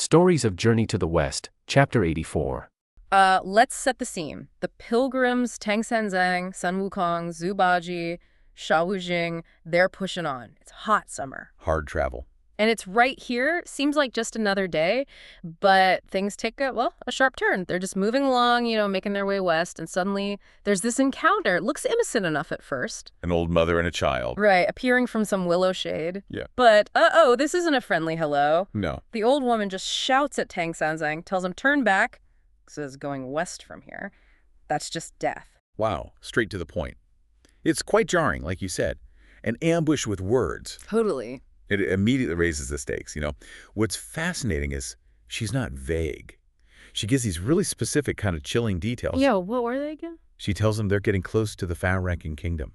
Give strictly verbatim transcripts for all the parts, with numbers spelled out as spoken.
Stories of Journey to the West, Chapter eighty-four. Uh, let's set the scene. The pilgrims, Tang Senzang, Sun Wukong, Zhu Baji, Sha Wujing, they're pushing on. It's hot summer. Hard travel. And it's right here. Seems like just another day, but things take a, well, a sharp turn. They're just moving along, you know, making their way west, and suddenly there's this encounter. It looks innocent enough at first. An old mother and a child. Right, appearing from some willow shade. Yeah. But, uh-oh, this isn't a friendly hello. No. The old woman just shouts at Tang Senzang, tells him, turn back, says going west from here. That's just death. Wow. Straight to the point. It's quite jarring, like you said. An ambush with words. Totally. It immediately raises the stakes, you know. What's fascinating is she's not vague. She gives these really specific kind of chilling details. Yeah, what were they again? She tells them they're getting close to the far-ranking kingdom.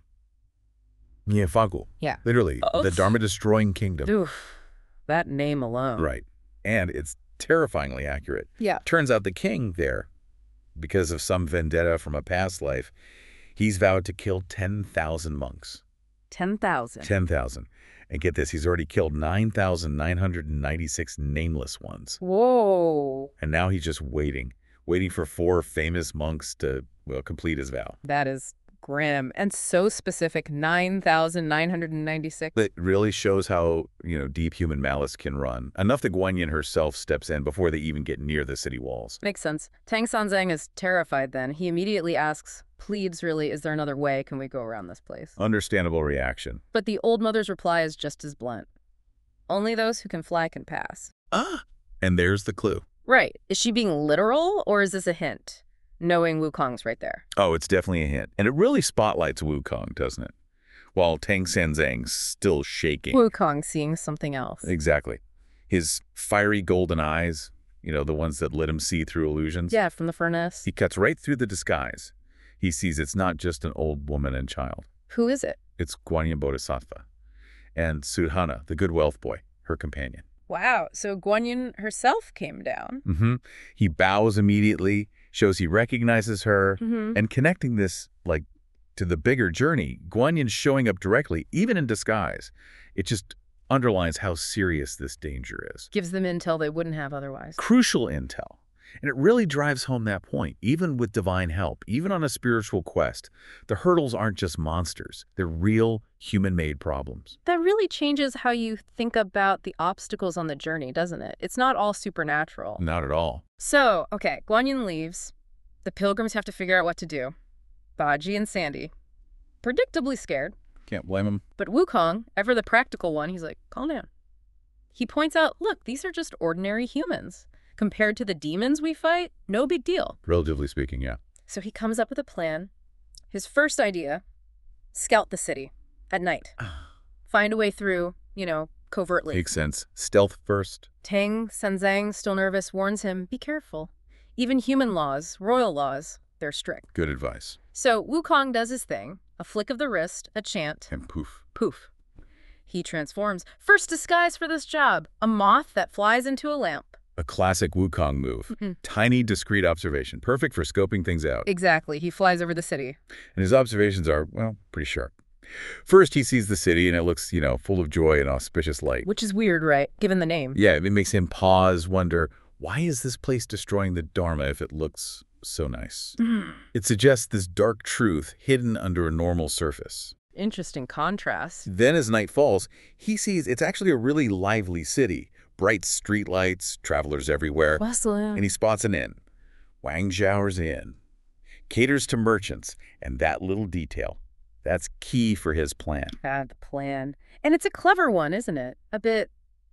Nyefagu. Yeah. Literally, Oh. the Dharma-destroying kingdom. Oof, that name alone. Right. And it's terrifyingly accurate. Yeah. Turns out the king there, because of some vendetta from a past life, he's vowed to kill ten thousand monks. ten thousand. ten thousand. And get this, he's already killed nine thousand nine hundred ninety-six nameless ones. Whoa. And now he's just waiting, waiting for four famous monks to, well, complete his vow. That is grim and so specific. nine thousand nine hundred ninety-six. It really shows how, you know, deep human malice can run. Enough that Guan Yin herself steps in before they even get near the city walls. Makes sense. Tang Senzang is terrified then. He immediately asks, pleads really, is there another way? Can we go around this place? Understandable reaction. But the old mother's reply is just as blunt. Only those who can fly can pass. Ah! And there's the clue. Right. Is she being literal, or is this a hint? Knowing Wukong's right there. Oh, it's definitely a hint. And it really spotlights Wukong, doesn't it? While Tang Senzang's still shaking. Wukong seeing something else. Exactly. His fiery golden eyes, you know, the ones that let him see through illusions. Yeah, from the furnace. He cuts right through the disguise. He sees it's not just an old woman and child. Who is it? It's Guan Yin Bodhisattva. And Sudhana, the good wealth boy, her companion. Wow, so Guan Yin herself came down. Mm-hmm. He bows immediately, shows he recognizes her, Mm-hmm. and connecting this, like, to the bigger journey, Guan Yin showing up directly, even in disguise, it just underlines how serious this danger is. Gives them intel they wouldn't have otherwise. Crucial intel. And it really drives home that point. Even with divine help, even on a spiritual quest, the hurdles aren't just monsters. They're real, human-made problems. That really changes how you think about the obstacles on the journey, doesn't it? It's not all supernatural. Not at all. So, okay, Guan Yin leaves. The pilgrims have to figure out what to do. Baji and Sandy, predictably scared. Can't blame him. But Wukong, ever the practical one, he's like, calm down. He points out, look, these are just ordinary humans. Compared to the demons we fight, no big deal. Relatively speaking, yeah. So he comes up with a plan. His first idea, scout the city at night. Find a way through, you know, covertly. Makes sense. Stealth first. Tang Senzang, still nervous, warns him, be careful. Even human laws, royal laws, they're strict. Good advice. So Wukong does his thing, a flick of the wrist, a chant, And poof. poof. He transforms. First disguise for this job, a moth that flies into a lamp. A classic Wukong move. Mm-mm. Tiny, discreet observation. Perfect for scoping things out. Exactly, he flies over the city. And his observations are, well, pretty sharp. First, he sees the city, and it looks, you know, full of joy and auspicious light. Which is weird, right, given the name? Yeah, it makes him pause, wonder, why is this place destroying the Dharma if it looks so nice? It suggests this dark truth hidden under a normal surface. Interesting contrast. Then as night falls, he sees it's actually a really lively city. Bright streetlights, travelers everywhere. Bustling. And he spots an inn. Wang Zhao's Inn. Caters to merchants. And that little detail, that's key for his plan. Ah, the plan. And it's a clever one, isn't it? A bit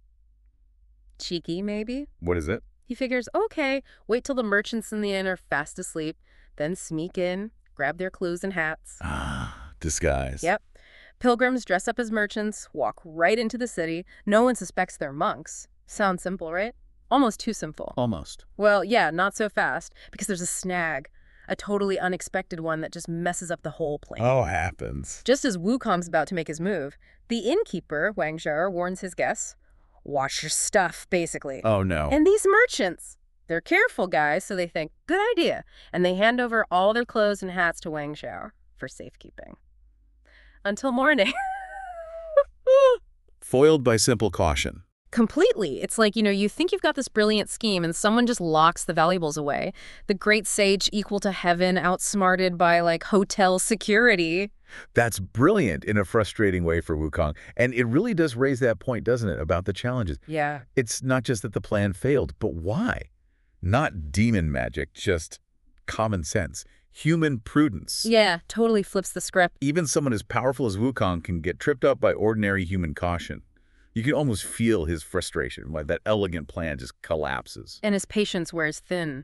cheeky, maybe? What is it? He figures, okay, wait till the merchants in the inn are fast asleep, then sneak in, grab their clues and hats. Ah, disguise. Yep. Pilgrims dress up as merchants, walk right into the city. No one suspects they're monks. Sounds simple, right? Almost too simple. Almost. Well, yeah, not so fast, because there's a snag, a totally unexpected one that just messes up the whole plan. Oh, happens. Just as Wukong's about to make his move, the innkeeper, Wang Zhao, warns his guests, watch your stuff, basically. Oh, no. And these merchants, they're careful guys, so they think, good idea. And they hand over all their clothes and hats to Wang Zhao for safekeeping. Until morning. Foiled by simple caution. Completely. It's like, you know, you think you've got this brilliant scheme and someone just locks the valuables away. The great sage equal to heaven, outsmarted by, like, hotel security. That's brilliant in a frustrating way for Wukong. And it really does raise that point, doesn't it, about the challenges. Yeah. It's not just that the plan failed, but why? Not demon magic, just common sense, human prudence. Yeah, totally flips the script. Even someone as powerful as Wukong can get tripped up by ordinary human caution. You can almost feel his frustration, like that elegant plan just collapses. And his patience wears thin.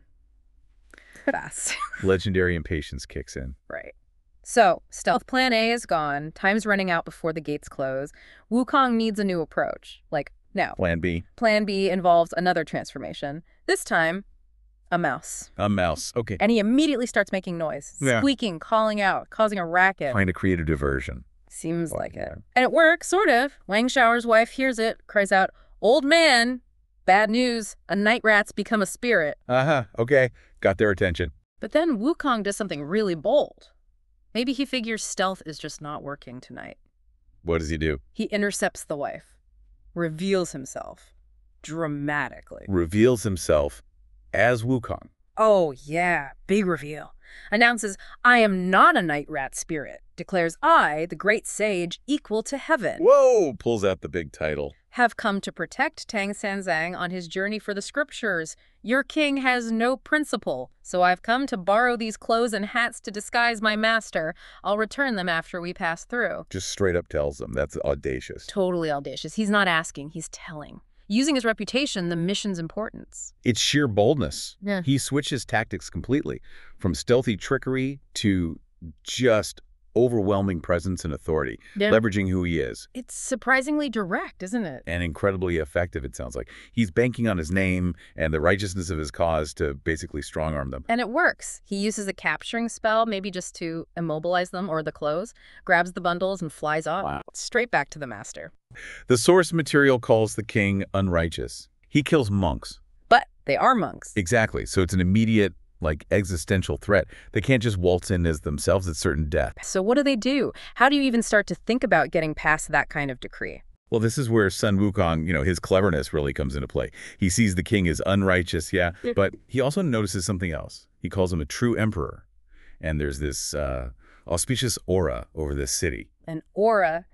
Fast. Legendary impatience kicks in. Right. So, stealth plan A is gone. Time's running out before the gates close. Wukong needs a new approach. Like, now. Plan B. Plan B involves another transformation. This time, a mouse. A mouse. Okay. And he immediately starts making noise. Yeah. Squeaking, calling out, causing a racket. Trying to create a diversion. Seems like yeah. it. And it works, sort of. Wang Shao's wife hears it, cries out, "Old man! Bad news. A night rat's become a spirit." Uh-huh. Okay. Got their attention. But then Wukong does something really bold. Maybe he figures stealth is just not working tonight. What does he do? He intercepts the wife. Reveals himself. Dramatically. Reveals himself as Wukong. Oh, yeah. Big reveal. Announces, "I am not a night rat spirit." Declares, "I, the great sage, equal to heaven, Whoa! Pulls out the big title. have come to protect Tang Sanzang on his journey for the scriptures. Your king has no principle, so I've come to borrow these clothes and hats to disguise my master. I'll return them after we pass through." Just straight up tells them. That's audacious. Totally audacious. He's not asking, he's telling. Using his reputation, the mission's importance. It's sheer boldness. Yeah. He switches tactics completely, from stealthy trickery to just overwhelming presence and authority, Yeah. leveraging who he is. It's surprisingly direct, isn't it? And incredibly effective, it sounds like. He's banking on his name and the righteousness of his cause to basically strong-arm them. And it works. He uses a capturing spell, maybe just to immobilize them or the clothes, grabs the bundles and flies off. Wow. Straight back to the master. The source material calls the king unrighteous. He kills monks. But they are monks. Exactly. So it's an immediate, like, existential threat. They can't just waltz in as themselves at certain death. So what do they do? How do you even start to think about getting past that kind of decree? Well, this is where Sun Wukong, you know, his cleverness really comes into play. He sees the king as unrighteous, yeah, but he also notices something else. He calls him a true emperor. And there's this uh, auspicious aura over this city. An aura.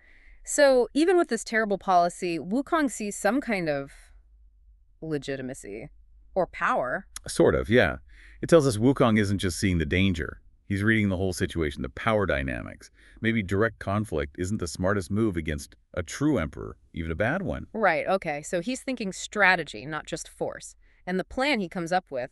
So even with this terrible policy, Wukong sees some kind of legitimacy or power. Sort of, yeah. It tells us Wukong isn't just seeing the danger. He's reading the whole situation, the power dynamics. Maybe direct conflict isn't the smartest move against a true emperor, even a bad one. Right, okay. So he's thinking strategy, not just force. And the plan he comes up with,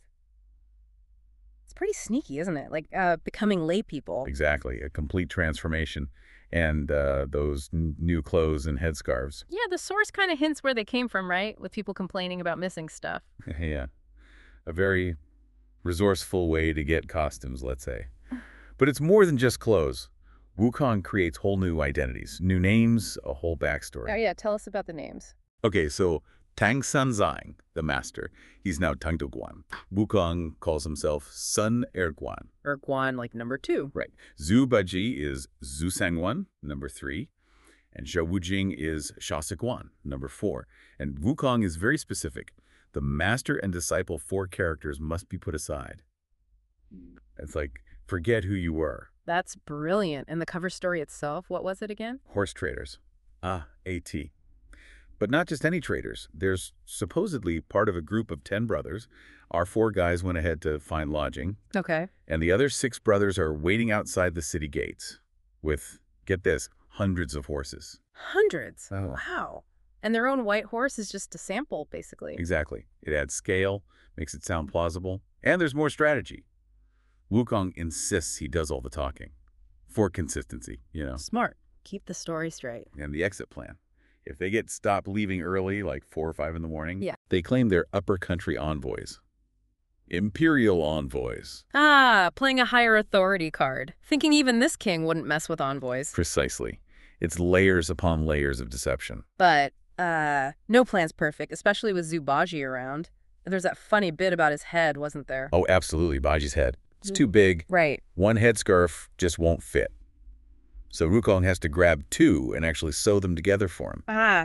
it's pretty sneaky, isn't it? Like uh, becoming lay people. Exactly, a complete transformation. And uh, those n new clothes and headscarves. Yeah, the source kind of hints where they came from, right? With people complaining about missing stuff. Yeah, a very resourceful way to get costumes, let's say. But it's more than just clothes. Wukong creates whole new identities, new names, a whole backstory. Oh yeah, tell us about the names. Okay, so Tang Sanzang, the master, he's now Tang Duguan. Wukong calls himself Sun Erguan. Erguan, like number two. Right. Zhu Baji is Zhu Sangwan, number three. And Zhou Wujing is Sha Siguan, number four. And Wukong is very specific. The master and disciple four characters must be put aside. It's like, forget who you were. That's brilliant. And the cover story itself, what was it again? Horse traders. Ah, AT. But not just any traders. There's supposedly part of a group of ten brothers. Our four guys went ahead to find lodging. Okay. And the other six brothers are waiting outside the city gates with, get this, hundreds of horses. Hundreds? Oh. Wow. And their own white horse is just a sample, basically. Exactly. It adds scale, makes it sound plausible, and there's more strategy. Wukong insists he does all the talking. For consistency, you know. Smart. Keep the story straight. And the exit plan. If they get stopped leaving early, like four or five in the morning, Yeah. they claim they're upper country envoys. Imperial envoys. Ah, playing a higher authority card. Thinking even this king wouldn't mess with envoys. Precisely. It's layers upon layers of deception. But, uh, no plan's perfect, especially with Zubaji around. There's that funny bit about his head, wasn't there? Oh, absolutely, Baji's head. It's too big. Right. One headscarf just won't fit. So Wukong has to grab two and actually sew them together for him. Ah,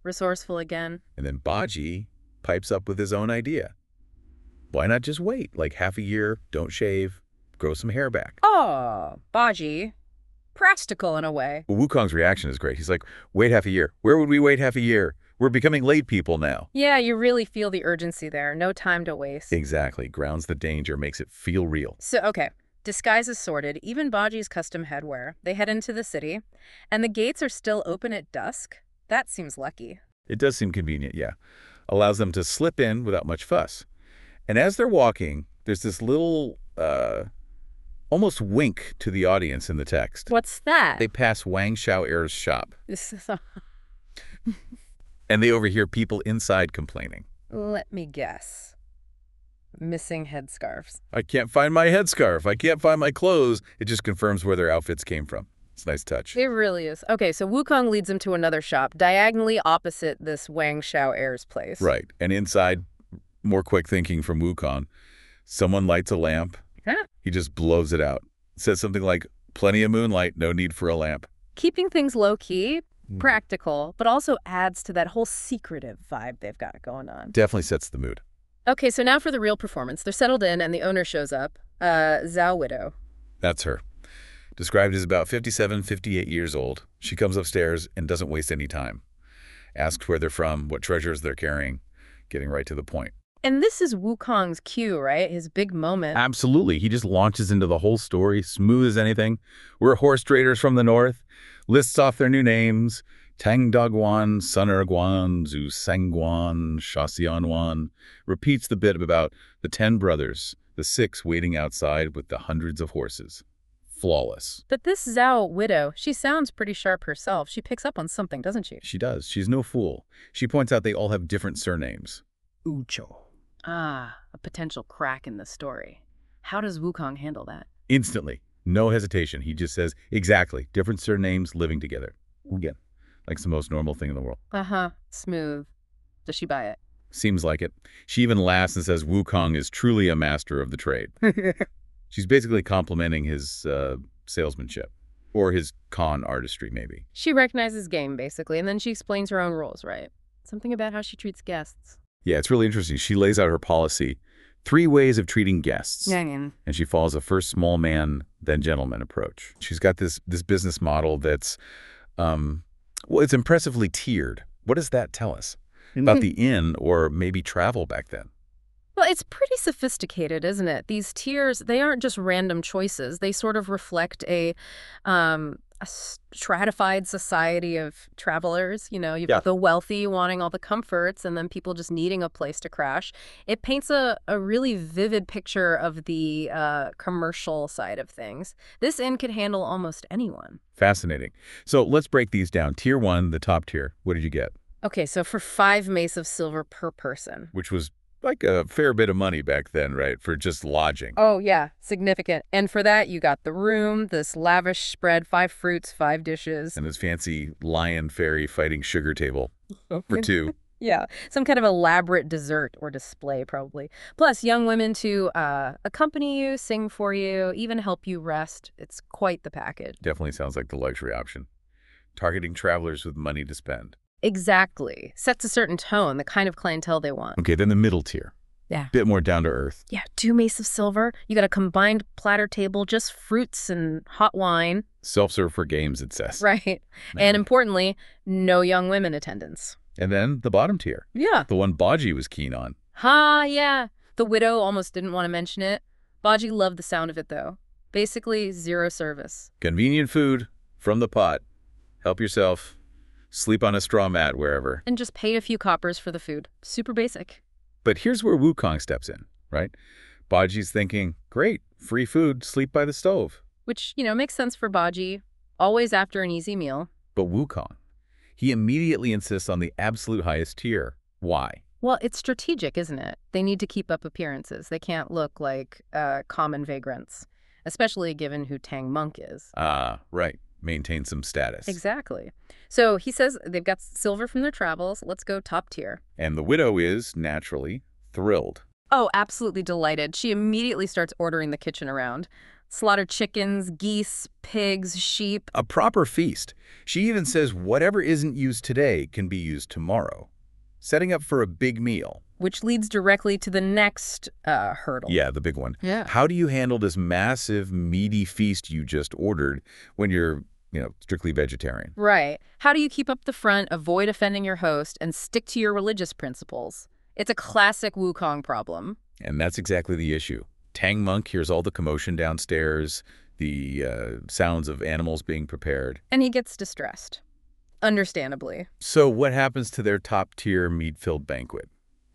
resourceful again. And then Baji pipes up with his own idea. Why not just wait, like half a year, don't shave, grow some hair back? Oh, Baji. Practical in a way. Well, Wukong's reaction is great. He's like, wait half a year. Where would we wait half a year? We're becoming late people now. Yeah, you really feel the urgency there. No time to waste. Exactly. Grounds the danger, makes it feel real. So, okay. Disguise is sorted, even Baji's custom headwear. They head into the city, and the gates are still open at dusk. That seems lucky. It does seem convenient, yeah. Allows them to slip in without much fuss. And as they're walking, there's this little, uh, almost wink to the audience in the text. What's that? They pass Wang Xiao'er's shop, This is a... and they overhear people inside complaining. Let me guess. Missing headscarves. I can't find my headscarf. I can't find my clothes. It just confirms where their outfits came from. It's a nice touch. It really is. Okay, so Wukong leads them to another shop, diagonally opposite this Wang Xiao'er's place. Right. And inside, more quick thinking from Wukong, someone lights a lamp. Huh? He just blows it out. Says something like, plenty of moonlight, no need for a lamp. Keeping things low-key, practical, but also adds to that whole secretive vibe they've got going on. Definitely sets the mood. Okay, so now for the real performance. They're settled in, and the owner shows up. Uh, Zhao Widow. That's her. Described as about fifty-seven, fifty-eight years old. She comes upstairs and doesn't waste any time. Asks where they're from, what treasures they're carrying, getting right to the point. And this is Wukong's cue, right? His big moment. Absolutely. He just launches into the whole story, smooth as anything. We're horse traders from the north. Lists off their new names. Tang Dogwan, Sun Erguan, Zhu Sangguan, Shaxianwan. Repeats the bit about the ten brothers, the six waiting outside with the hundreds of horses. Flawless. But this Zhao Widow, she sounds pretty sharp herself. She picks up on something, doesn't she? She does. She's no fool. She points out they all have different surnames. Ucho. Ah, a potential crack in the story. How does Wukong handle that? Instantly. No hesitation. He just says, exactly, different surnames living together. Again, like it's the most normal thing in the world. Uh-huh. Smooth. Does she buy it? Seems like it. She even laughs and says Wukong is truly a master of the trade. She's basically complimenting his uh, salesmanship. Or his con artistry, maybe. She recognizes game, basically, and then she explains her own rules, right? Something about how she treats guests. Yeah, it's really interesting. She lays out her policy. Three ways of treating guests. Yeah. And she follows a first small man, then gentleman approach. She's got this this business model that's, um, well, it's impressively tiered. What does that tell us about the inn or maybe travel back then? Well, it's pretty sophisticated, isn't it? These tiers, they aren't just random choices. They sort of reflect a, um, a stratified society of travelers. You know, you've Yeah. got the wealthy wanting all the comforts and then people just needing a place to crash. It paints a, a really vivid picture of the uh, commercial side of things. This inn could handle almost anyone. Fascinating. So let's break these down. Tier one, the top tier. What did you get? Okay, so for five mace of silver per person. Which was like a fair bit of money back then, right, for just lodging. Oh, yeah, significant. And for that, you got the room, this lavish spread, five fruits, five dishes. And this fancy lion fairy fighting sugar table for two. Yeah, some kind of elaborate dessert or display, probably. Plus, young women to uh, accompany you, sing for you, even help you rest. It's quite the package. Definitely sounds like the luxury option. Targeting travelers with money to spend. Exactly. Sets a certain tone, the kind of clientele they want. Okay, then the middle tier. Yeah. Bit more down to earth. Yeah, two mace of silver. You got a combined platter table, just fruits and hot wine. Self-serve for games, it says. Right. And importantly, no young women attendance. And then the bottom tier. Yeah. The one Baji was keen on. Ha, yeah. The widow almost didn't want to mention it. Baji loved the sound of it, though. Basically, zero service. Convenient food from the pot. Help yourself. Sleep on a straw mat wherever. And just paid a few coppers for the food. Super basic. But here's where Wukong steps in, right? Baji's thinking, great, free food, sleep by the stove. Which, you know, makes sense for Baji. Always after an easy meal. But Wukong, he immediately insists on the absolute highest tier. Why? Well, it's strategic, isn't it? They need to keep up appearances. They can't look like uh, common vagrants, especially given who Tang Monk is. Ah, right. Maintain some status. Exactly. So he says they've got silver from their travels. Let's go top tier. And the widow is, naturally, thrilled. Oh, absolutely delighted. She immediately starts ordering the kitchen around. Slaughter chickens, geese, pigs, sheep. A proper feast. She even says whatever isn't used today can be used tomorrow, setting up for a big meal. Which leads directly to the next uh, hurdle. Yeah, the big one. Yeah. How do you handle this massive, meaty feast you just ordered when you're, you know, strictly vegetarian? Right. How do you keep up the front, avoid offending your host, and stick to your religious principles? It's a classic Wukong problem. And that's exactly the issue. Tang Monk hears all the commotion downstairs, the uh, sounds of animals being prepared. And he gets distressed. Understandably. So what happens to their top-tier meat-filled banquet?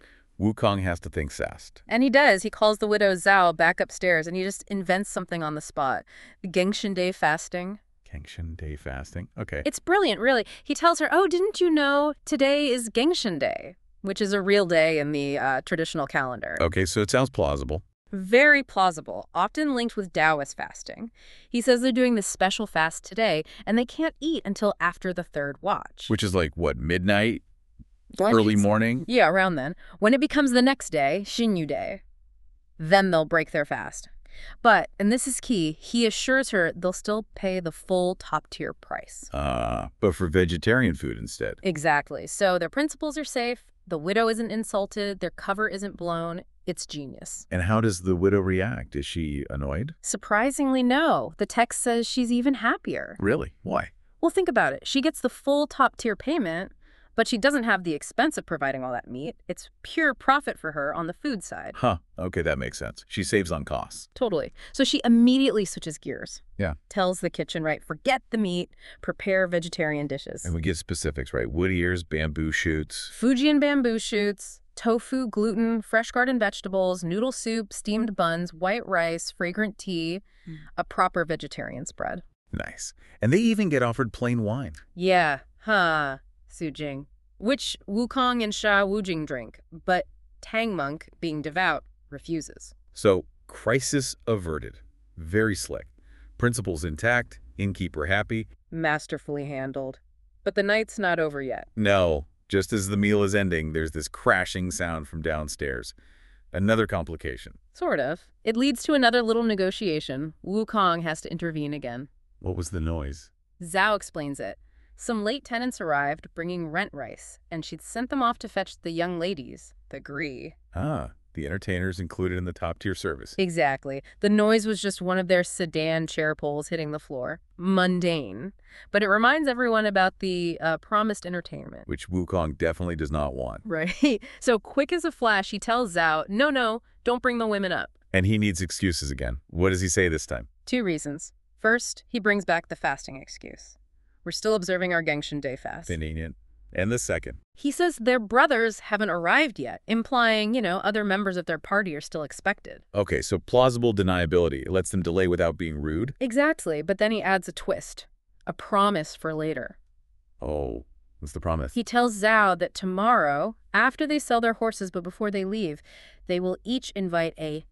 Wukong has to think fast. And he does. He calls the widow Zhao back upstairs, and he just invents something on the spot. The Gengshun Day fasting. Gengshun Day fasting? Okay. It's brilliant, really. He tells her, oh, didn't you know today is Gengshun Day, which is a real day in the uh, traditional calendar. Okay, so it sounds plausible. Very plausible, often linked with Taoist fasting. He says they're doing this special fast today, and they can't eat until after the third watch. Which is like, what, midnight? Early morning? Yeah, around then. When it becomes the next day, Xinyu Day, then they'll break their fast. But, and this is key, he assures her they'll still pay the full top-tier price. Uh, but for vegetarian food instead. Exactly. So their principles are safe, the widow isn't insulted, their cover isn't blown. It's genius. And how does the widow react? Is she annoyed? Surprisingly, no. The text says she's even happier. Really? Why? Well, think about it. She gets the full top-tier payment, but she doesn't have the expense of providing all that meat. It's pure profit for her on the food side. Huh. Okay, that makes sense. She saves on costs. Totally. So she immediately switches gears. Yeah. Tells the kitchen, right, forget the meat, prepare vegetarian dishes. And we get specifics, right? Wood ears, bamboo shoots. Fujian bamboo shoots, tofu, gluten, fresh garden vegetables, noodle soup, steamed buns, white rice, fragrant tea, mm. a proper vegetarian spread. Nice. And they even get offered plain wine. Yeah. Huh. Sujing, which Wukong and Sha Wujing drink, but Tang Monk, being devout, refuses. So, crisis averted. Very slick. Principles intact, innkeeper happy. Masterfully handled. But the night's not over yet. No. Just as the meal is ending, there's this crashing sound from downstairs. Another complication. Sort of. It leads to another little negotiation. Wukong has to intervene again. What was the noise? Zhao explains it. Some late tenants arrived bringing rent rice, and she'd sent them off to fetch the young ladies, the Gree. Ah, the entertainers included in the top-tier service. Exactly. The noise was just one of their sedan chair poles hitting the floor. Mundane. But it reminds everyone about the uh, promised entertainment. Which Wukong definitely does not want. Right. So quick as a flash, he tells Zhao, no, no, don't bring the women up. And he needs excuses again. What does he say this time? Two reasons. First, he brings back the fasting excuse. We're still observing our Gengshun Day fast. Convenient. And the second. He says their brothers haven't arrived yet, implying, you know, other members of their party are still expected. Okay, so plausible deniability. It lets them delay without being rude? Exactly, but then he adds a twist. A promise for later. Oh, what's the promise? He tells Zhao that tomorrow, after they sell their horses but before they leave, they will each invite a...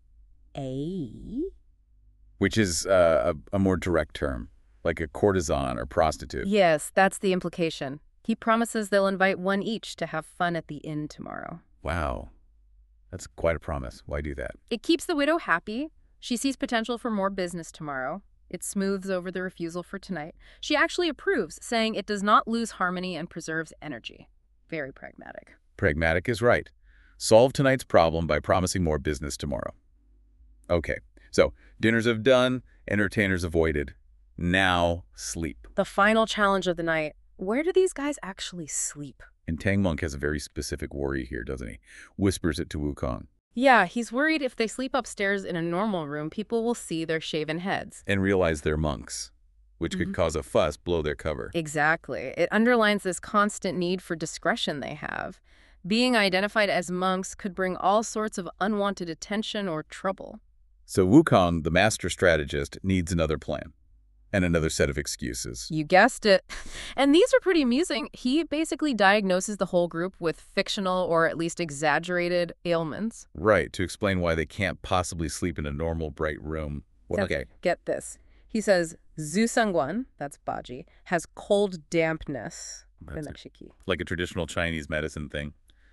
a? Which is uh, a, a more direct term. Like a courtesan or prostitute. Yes, that's the implication. He promises they'll invite one each to have fun at the inn tomorrow. Wow. That's quite a promise. Why do that? It keeps the widow happy. She sees potential for more business tomorrow. It smooths over the refusal for tonight. She actually approves, saying it does not lose harmony and preserves energy. Very pragmatic. Pragmatic is right. Solve tonight's problem by promising more business tomorrow. Okay, so dinners have done, entertainers avoided. Now, sleep. The final challenge of the night. Where do these guys actually sleep? And Tang Monk has a very specific worry here, doesn't he? Whispers it to Wukong. Yeah, he's worried if they sleep upstairs in a normal room, people will see their shaven heads. And realize they're monks, which Mm-hmm. could cause a fuss, blow their cover. Exactly. It underlines this constant need for discretion they have. Being identified as monks could bring all sorts of unwanted attention or trouble. So Wukong, the master strategist, needs another plan. And another set of excuses. You guessed it. And these are pretty amusing. He basically diagnoses the whole group with fictional or at least exaggerated ailments. Right, to explain why they can't possibly sleep in a normal, bright room. Well, okay. Get this. He says, Zhu Sangguan, that's Baji, has cold dampness. That's a, like a traditional Chinese medicine thing.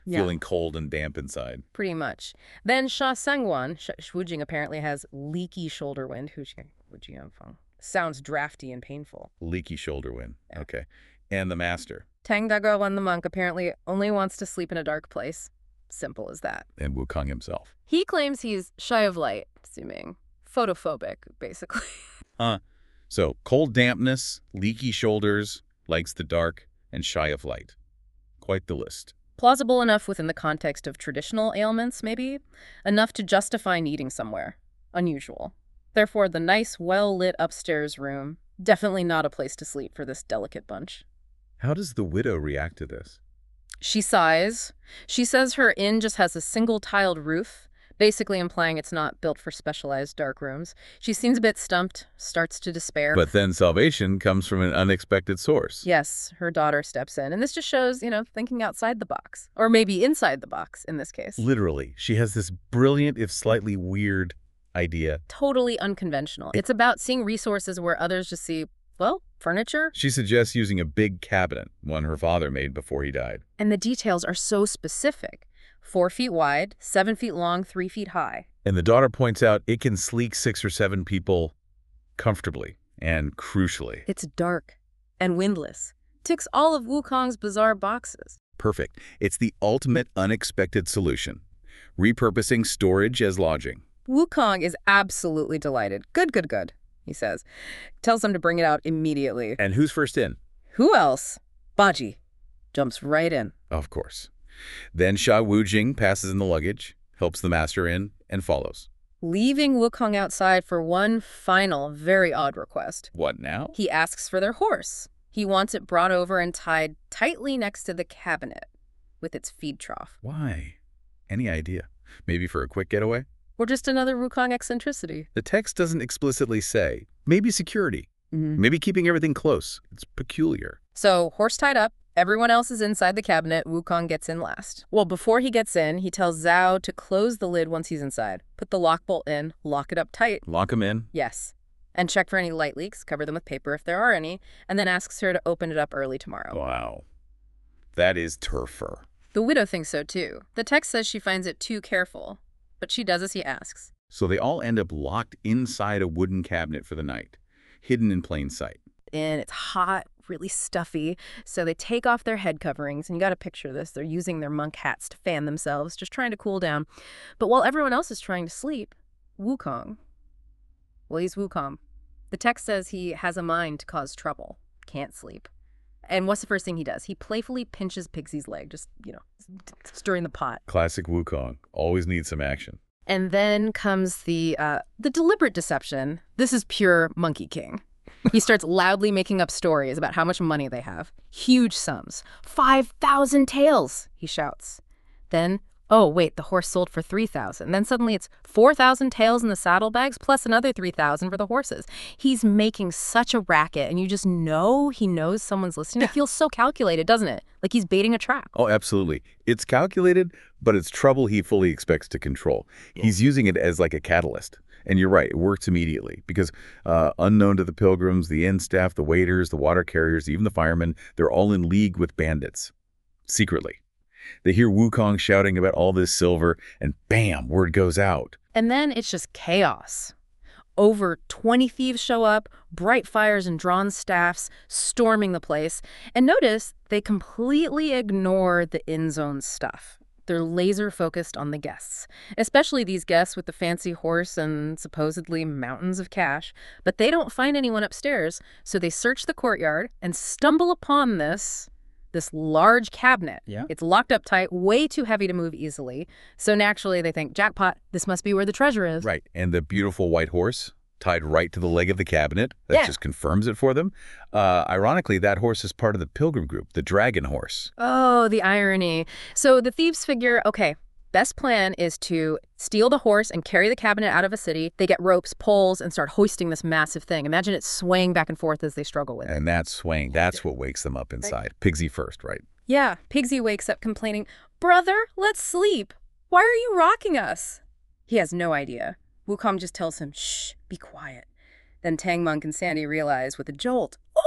Yeah. feeling cold and damp inside. Pretty much. Then Sha Sengwan, Sh Wujing apparently has leaky shoulder wind. Wujing, Wujing Feng. Sounds drafty and painful. Leaky shoulder wind. Yeah. Okay. And the master. Tang Daguowan the monk apparently only wants to sleep in a dark place. Simple as that. And Wukong himself. He claims he's shy of light, assuming photophobic, basically. Huh. So, cold dampness, leaky shoulders, likes the dark, and shy of light. Quite the list. Plausible enough within the context of traditional ailments, maybe? Enough to justify needing somewhere. Unusual. Therefore, the nice, well-lit upstairs room, definitely not a place to sleep for this delicate bunch. How does the widow react to this? She sighs. She says her inn just has a single-tiled roof, basically implying it's not built for specialized dark rooms. She seems a bit stumped, starts to despair. But then salvation comes from an unexpected source. Yes, her daughter steps in. And this just shows, you know, thinking outside the box. Or maybe inside the box, in this case. Literally, she has this brilliant, if slightly weird, idea. Totally unconventional. It's about seeing resources where others just see, well, furniture. She suggests using a big cabinet, one her father made before he died. And the details are so specific. Four feet wide, seven feet long, three feet high. And the daughter points out it can sleek six or seven people comfortably and crucially. It's dark and windless. Ticks all of Wukong's bizarre boxes. Perfect. It's the ultimate unexpected solution. Repurposing storage as lodging. Wukong is absolutely delighted. Good, good, good, he says. Tells them to bring it out immediately. And who's first in? Who else? Baji jumps right in. Of course. Then Sha Wujing passes in the luggage, helps the master in, and follows. Leaving Wukong outside for one final, very odd request. What now? He asks for their horse. He wants it brought over and tied tightly next to the cabinet with its feed trough. Why? Any idea? Maybe for a quick getaway? Or just another Wukong eccentricity. The text doesn't explicitly say. Maybe security. Mm-hmm. Maybe keeping everything close. It's peculiar. So, horse tied up. Everyone else is inside the cabinet. Wukong gets in last. Well, before he gets in, he tells Zhao to close the lid once he's inside. Put the lock bolt in, lock it up tight. Lock him in. Yes. And check for any light leaks, cover them with paper if there are any, and then asks her to open it up early tomorrow. Wow. That is turfer. The widow thinks so, too. The text says she finds it too careful, but she does as he asks. So they all end up locked inside a wooden cabinet for the night, hidden in plain sight. And it's hot, really stuffy, so they take off their head coverings, and you got to picture this. They're using their monk hats to fan themselves, just trying to cool down. But while everyone else is trying to sleep, Wukong, well, he's Wukong. The text says he has a mind to cause trouble, can't sleep. And what's the first thing he does? He playfully pinches Pixie's leg, just, you know, stirring the pot. Classic Wukong. Always needs some action. And then comes the uh, the deliberate deception. This is pure Monkey King. He starts loudly making up stories about how much money they have. Huge sums. Five thousand taels, he shouts. Then, oh, wait, the horse sold for three thousand. Then suddenly it's four thousand taels in the saddlebags plus another three thousand for the horses. He's making such a racket, and you just know he knows someone's listening. It feels so calculated, doesn't it? Like he's baiting a trap. Oh, absolutely. It's calculated, but it's trouble he fully expects to control. He's using it as like a catalyst. And you're right, it works immediately because uh, unknown to the pilgrims, the inn staff, the waiters, the water carriers, even the firemen, they're all in league with bandits. Secretly. They hear Wukong shouting about all this silver, and bam, word goes out. And then it's just chaos. Over twenty thieves show up, bright fires and drawn staffs, storming the place. And notice they completely ignore the in-zone stuff. They're laser-focused on the guests, especially these guests with the fancy horse and supposedly mountains of cash. But they don't find anyone upstairs, so they search the courtyard and stumble upon this, this large cabinet. Yeah. It's locked up tight, way too heavy to move easily. So naturally, they think, jackpot, this must be where the treasure is. Right, and the beautiful white horse tied right to the leg of the cabinet. That Yeah. just confirms it for them. Uh, ironically, that horse is part of the pilgrim group, the dragon horse. Oh, the irony. So the thieves figure, okay, best plan is to steal the horse and carry the cabinet out of a city. They get ropes, poles, and start hoisting this massive thing. Imagine it swaying back and forth as they struggle with it. And that swaying, that's what wakes them up inside. Pigsy first, right? Yeah, Pigsy wakes up complaining, "Brother, let's sleep. Why are you rocking us?" He has no idea. Wukong just tells him, "Shh, be quiet." Then Tang Monk and Sandy realize with a jolt, "Oh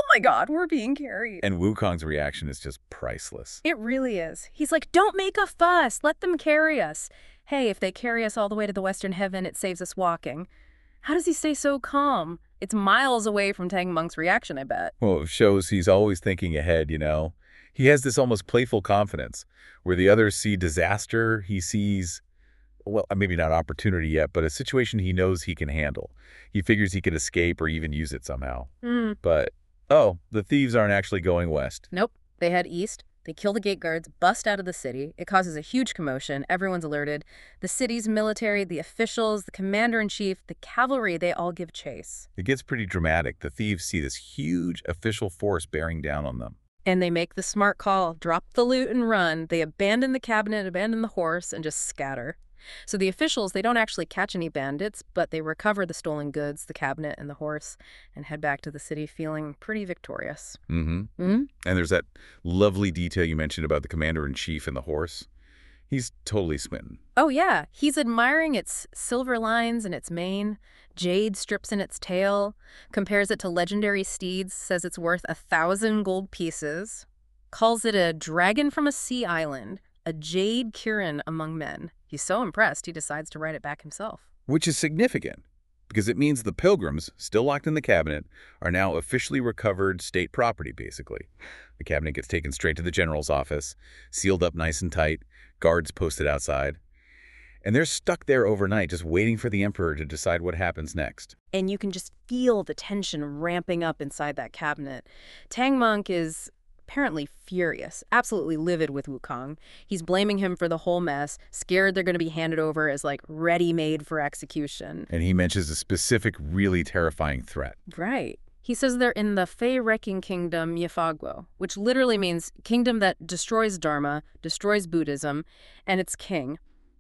my God, we're being carried. And Wukong's reaction is just priceless. It really is. He's like, don't make a fuss. Let them carry us. Hey, if they carry us all the way to the Western Heaven, it saves us walking. How does he stay so calm? It's miles away from Tang Meng's reaction, I bet. Well, it shows he's always thinking ahead, you know. He has this almost playful confidence. Where the others see disaster, he sees, well, maybe not opportunity yet, but a situation he knows he can handle. He figures he could escape or even use it somehow. Mm. But, oh, the thieves aren't actually going west. Nope. They head east. They kill the gate guards, bust out of the city. It causes a huge commotion. Everyone's alerted. The city's military, the officials, the commander-in-chief, the cavalry, they all give chase. It gets pretty dramatic. The thieves see this huge official force bearing down on them. And they make the smart call, drop the loot and run. They abandon the cabinet, abandon the horse, and just scatter. So the officials, they don't actually catch any bandits, but they recover the stolen goods, the cabinet, and the horse, and head back to the city feeling pretty victorious. Mm-hmm. Mm-hmm. And there's that lovely detail you mentioned about the commander-in-chief and the horse. He's totally smitten. Oh, yeah. He's admiring its silver lines and its mane, jade strips in its tail, compares it to legendary steeds, says it's worth a thousand gold pieces, calls it a dragon from a sea island, a jade Kirin among men. He's so impressed, he decides to write it back himself. Which is significant, because it means the pilgrims, still locked in the cabinet, are now officially recovered state property, basically. The cabinet gets taken straight to the general's office, sealed up nice and tight, guards posted outside. And they're stuck there overnight, just waiting for the emperor to decide what happens next. And you can just feel the tension ramping up inside that cabinet. Tang Meng is apparently furious, absolutely livid with Wukong. He's blaming him for the whole mess, scared they're going to be handed over as, like, ready-made for execution. And he mentions a specific, really terrifying threat. Right. He says they're in the Fei-Reking Kingdom, Yefagwo, which literally means kingdom that destroys Dharma, destroys Buddhism, and its king.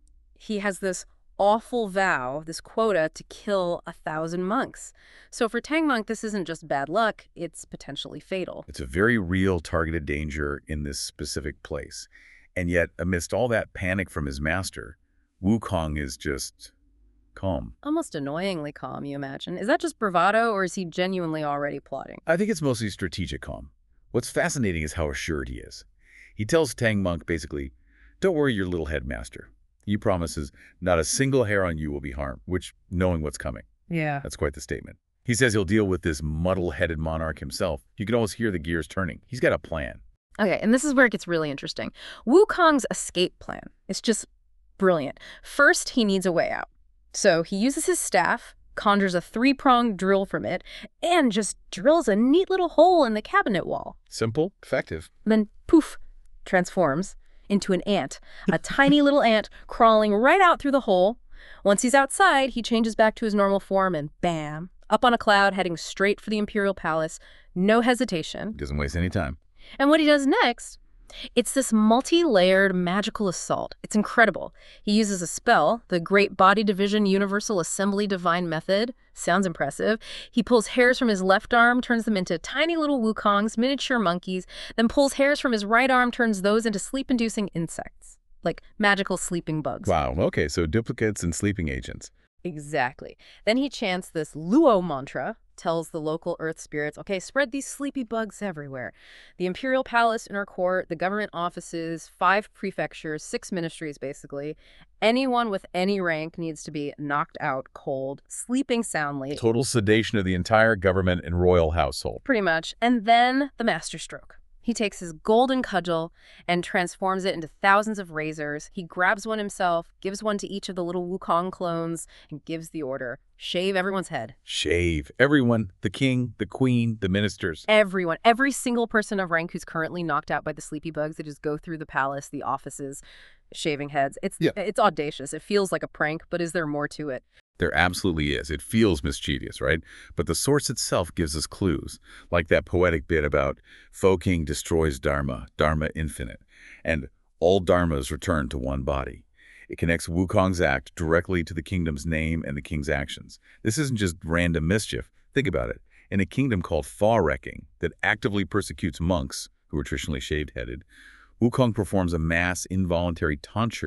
He has this awful vow, this quota, to kill a thousand monks. So for Tang Meng, this isn't just bad luck, it's potentially fatal. It's a very real targeted danger in this specific place. And yet, amidst all that panic from his master, Wukong is just calm. Almost annoyingly calm, you imagine. Is that just bravado, or is he genuinely already plotting? I think it's mostly strategic calm. What's fascinating is how assured he is. He tells Tang Meng basically, don't worry your little headmaster. He promises not a single hair on you will be harmed, which, knowing what's coming. Yeah. That's quite the statement. He says he'll deal with this muddle-headed monarch himself. You can almost hear the gears turning. He's got a plan. Okay, and this is where it gets really interesting. Wukong's escape plan is just brilliant. First, he needs a way out. So he uses his staff, conjures a three-pronged drill from it, and just drills a neat little hole in the cabinet wall. Simple, effective. Then, poof, transforms into an ant, a tiny little ant crawling right out through the hole. Once he's outside, he changes back to his normal form and bam, up on a cloud heading straight for the Imperial Palace. No hesitation. Doesn't waste any time. And what he does next, it's this multi-layered magical assault. It's incredible. He uses a spell, the Great Body Division Universal Assembly Divine Method. Sounds impressive. He pulls hairs from his left arm, turns them into tiny little Wukongs, miniature monkeys, then pulls hairs from his right arm, turns those into sleep-inducing insects, like magical sleeping bugs. Wow, okay, so duplicates and sleeping agents. Exactly. Then he chants this Luo mantra, tells the local earth spirits, okay, spread these sleepy bugs everywhere. The Imperial Palace, Inner Court, the government offices, five prefectures, six ministries, basically. Anyone with any rank needs to be knocked out cold, sleeping soundly. Total sedation of the entire government and royal household. Pretty much. And then the masterstroke. He takes his golden cudgel and transforms it into thousands of razors. He grabs one himself, gives one to each of the little Wukong clones, and gives the order, shave everyone's head. Shave. Everyone. The king, the queen, the ministers. Everyone. Every single person of rank who's currently knocked out by the sleepy bugs, they just go through the palace, the offices, shaving heads. It's, yeah. It's audacious. It feels like a prank, but is there more to it? There absolutely is. It feels mischievous, right? But the source itself gives us clues, like that poetic bit about Fo King destroys Dharma, Dharma infinite, and all Dharmas return to one body. It connects Wukong's act directly to the kingdom's name and the king's actions. This isn't just random mischief. Think about it. In a kingdom called Fei-Reking that actively persecutes monks, who are traditionally shaved-headed, Wukong performs a mass involuntary tonsure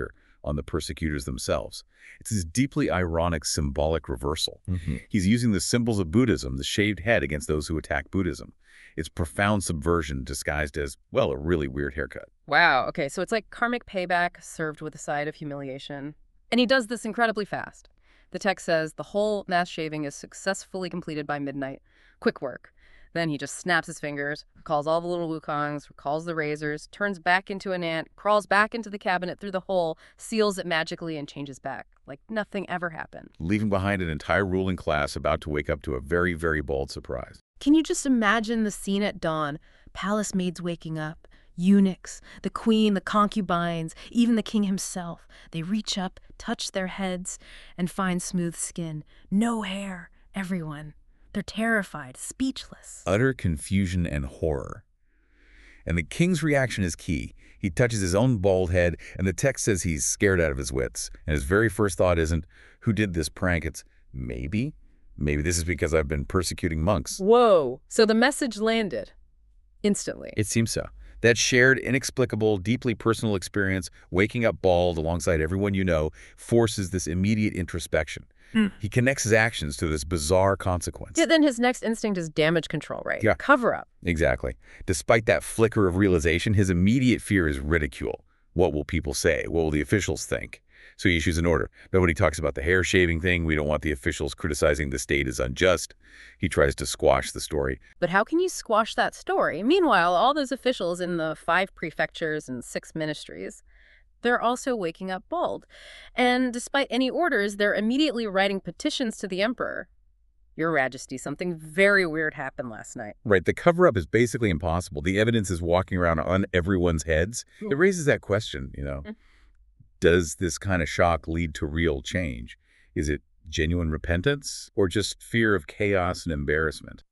on the persecutors themselves. It's this deeply ironic symbolic reversal. Mm-hmm. He's using the symbols of Buddhism, the shaved head, against those who attack Buddhism. It's profound subversion disguised as, well, a really weird haircut. Wow, okay, so it's like karmic payback served with a side of humiliation. And he does this incredibly fast. The text says the whole mass shaving is successfully completed by midnight. Quick work. Then he just snaps his fingers, calls all the little Wukongs, recalls the razors, turns back into an ant, crawls back into the cabinet through the hole, seals it magically, and changes back. Like nothing ever happened. Leaving behind an entire ruling class about to wake up to a very, very bold surprise. Can you just imagine the scene at dawn? Palace maids waking up, eunuchs, the queen, the concubines, even the king himself. They reach up, touch their heads, and find smooth skin. No hair. Everyone. They're terrified, speechless. Utter confusion and horror. And the king's reaction is key. He touches his own bald head, and the text says he's scared out of his wits. And his very first thought isn't, who did this prank? It's, maybe? Maybe this is because I've been persecuting monks. Whoa. So the message landed instantly. It seems so. That shared, inexplicable, deeply personal experience, waking up bald alongside everyone you know, forces this immediate introspection. Mm. He connects his actions to this bizarre consequence. Yeah, then his next instinct is damage control, right? Yeah. Cover up. Exactly. Despite that flicker of realization, his immediate fear is ridicule. What will people say? What will the officials think? So he issues an order. Nobody talks about the hair shaving thing. We don't want the officials criticizing the state as unjust. He tries to squash the story. But how can you squash that story? Meanwhile, all those officials in the five prefectures and six ministries, they're also waking up bald. And despite any orders, they're immediately writing petitions to the emperor. Your Majesty, something very weird happened last night. Right. The cover-up is basically impossible. The evidence is walking around on everyone's heads. It raises that question, you know. Mm. Does this kind of shock lead to real change? Is it genuine repentance or just fear of chaos and embarrassment?